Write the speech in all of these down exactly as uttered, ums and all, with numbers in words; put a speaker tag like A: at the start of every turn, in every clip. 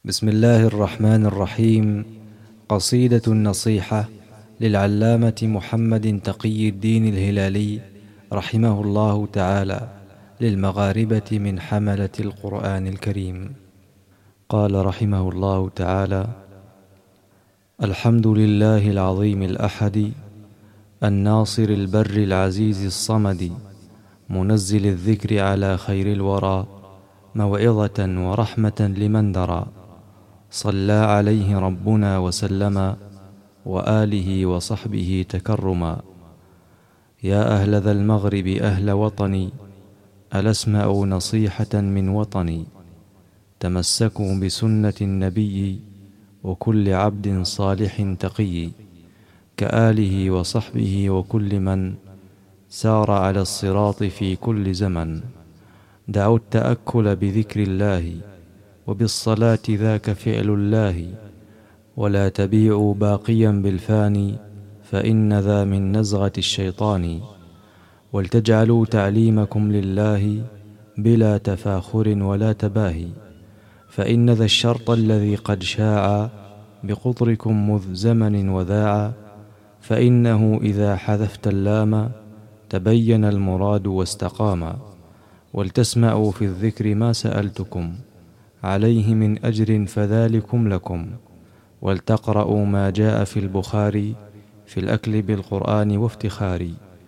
A: بسم الله الرحمن الرحيم. قصيدة النصيحة للعلامة محمد تقي الدين الهلالي رحمه الله تعالى للمغاربة من حملة القرآن الكريم. قال رحمه الله تعالى: الحمد لله العظيم الأحد، الناصر البر العزيز الصمد، منزل الذكر على خير الورى، موعظة ورحمة لمن درى. صلى عليه ربنا وسلم، وآله وصحبه تكرما. يا أهل ذا المغرب أهل وطني، ألا اسمعوا نصيحة من وطني. تمسكوا بسنة النبي وكل عبد صالح تقي، كآله وصحبه وكل من سار على الصراط في كل زمن. دعوا التأكل بذكر الله، وبالصلاة ذاك فعل الله. ولا تبيعوا باقيا بالفاني، فإن ذا من نزغة الشيطان. ولتجعلوا تعليمكم لله بلا تفاخر ولا تباهي، فإن ذا الشرط الذي قد شاع بقطركم مذ زمن وذاع. فإنه إذا حذفت اللام تبين المراد واستقاما. ولتسمعوا في الذكر ما سألتكم عليه من أجر فذلكم لكم. ولتقرأوا ما جاء في البخاري في الأكل بالقرآن وافتخار.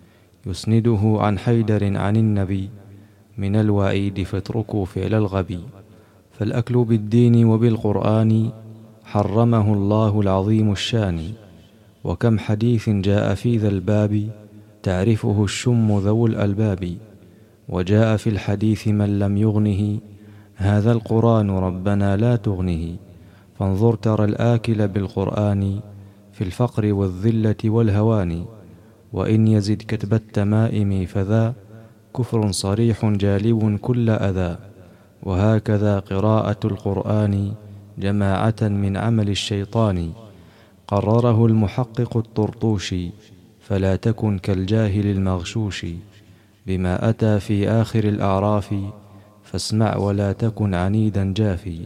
A: يسنده عن حيدر عن النبي من الوعيد فاتركوا فعل الغبي. فالأكل بالدين وبالقرآن حرمه الله العظيم الشان. وكم حديث جاء في ذا الباب تعرفه الشم ذو الألباب. وجاء في الحديث من لم يغنه هذا القرآن ربنا لا تغنه. فانظر ترى الآكل بالقرآن في الفقر والذلة والهوان. وإن يزد كتب التمائم فذا كفر صريح جالب كل أذى. وهكذا قراءة القرآن جماعة من عمل الشيطان. قرره المحقق الطرطوشي، فلا تكن كالجاهل المغشوش. بما أتى في آخر الأعراف فاسمع ولا تكن عنيدا جافي.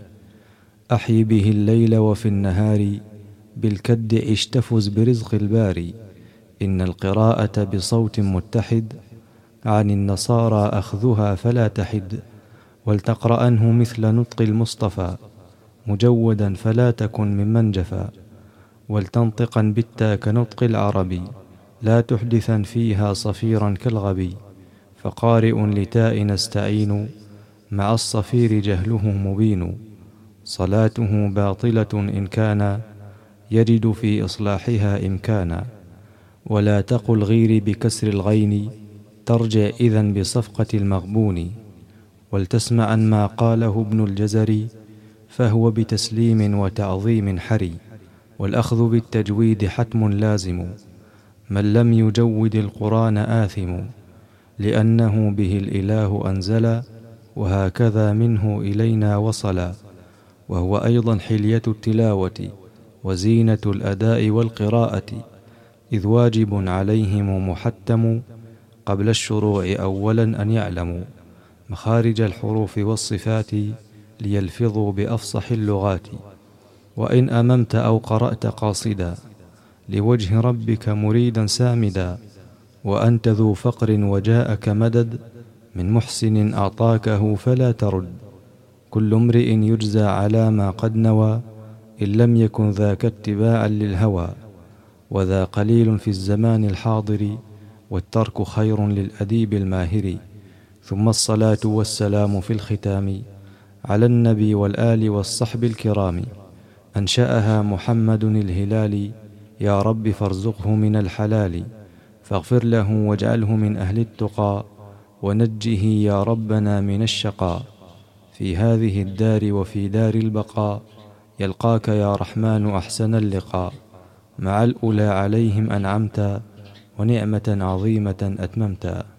A: أحي به الليل وفي النهار بالكد عش تفز برزق الباري. إن القراءة بصوت متحد عن النصارى أخذها فلا تحد. ولتقرأنه مثل نطق المصطفى مجودا فلا تكن ممن جفا. ولتنطقا بالتا كنطق العربي لا تحدثا فيها صفيرا كالغبي. فقارئ لتاء نستعين مع الصفير جهله مبين. صلاته باطلة إن كان يجد في إصلاحها إمكانا. ولا تقل غيري بكسر الغين ترجع إذن بصفقة المغبون. ولتسمعا ما قاله ابن الجزري فهو بتسليم وتعظيم حري. والأخذ بالتجويد حتم لازم، من لم يجود القرآن آثم. لأنه به الإله أنزل، وهكذا منه إلينا وصل. وهو أيضا حلية التلاوة وزينة الأداء والقراءة. إذ واجب عليهم محتم قبل الشروع أولا أن يعلموا مخارج الحروف والصفات ليلفظوا بأفصح اللغات. وإن أممت أو قرأت قاصدا لوجه ربك مريدا سامدا، وأنت ذو فقر وجاءك مدد من محسن أعطاكه فلا ترد. كل امرئ يجزى على ما قد نوى إن لم يكن ذاك اتباعا للهوى. وذا قليل في الزمان الحاضر والترك خير للأديب الماهر. ثم الصلاة والسلام في الختام على النبي والآل والصحب الكرام. أنشأها محمد الهلالي، يا رب فارزقه من الحلال. فاغفر له واجعله من أهل التقى، ونجه يا ربنا من الشقاء. في هذه الدار وفي دار البقاء يلقاك يا رحمن أحسن اللقاء. مع الأولى عليهم أنعمت، ونعمة عظيمة أتممت.